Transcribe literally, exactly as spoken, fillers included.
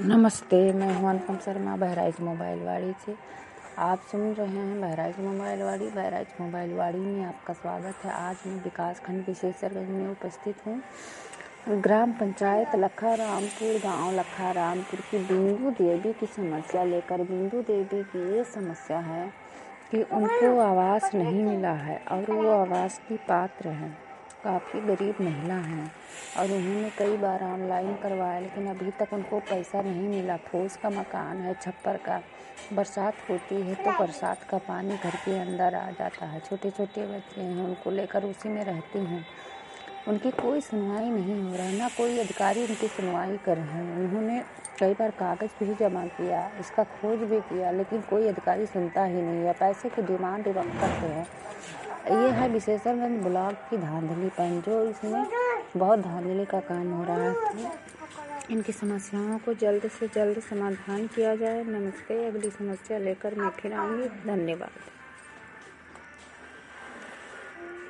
नमस्ते, मैं हूं अनुपम शर्मा बहराइच मोबाइल वाड़ी से। आप सुन रहे हैं बहराइच मोबाइल वाड़ी। बहराइच मोबाइल वाड़ी में आपका स्वागत है। आज मैं विकास खंड विशेषरगंज में उपस्थित हूं। ग्राम पंचायत लखा रामपुर, गांव लखा रामपुर की बिंदु देवी की समस्या लेकर। बिंदु देवी की ये समस्या है कि उनको आवास नहीं मिला है और वो आवास की पात्र हैं। काफ़ी गरीब महिला हैं और उन्होंने कई बार ऑनलाइन करवाया, लेकिन अभी तक उनको पैसा नहीं मिला। फूस का मकान है, छप्पर का। बरसात होती है तो बरसात का पानी घर के अंदर आ जाता है। छोटे छोटे बच्चे हैं, उनको लेकर उसी में रहती हैं। उनकी कोई सुनवाई नहीं हो रहा है, ना कोई अधिकारी उनकी सुनवाई कर रहे हैं। उन्होंने कई बार कागज़ भी जमा किया, इसका खोज भी किया, लेकिन कोई अधिकारी सुनता ही नहीं है। पैसे की डिमांड करते हैं। ये है विशेषरगंज ब्लॉक की धांधली पन, जो इसमें बहुत धांधली का काम हो रहा है। तो इनकी समस्याओं को जल्द से जल्द समाधान किया जाए। नमस्ते, अगली समस्या लेकर मैं फिर आऊँगी। धन्यवाद।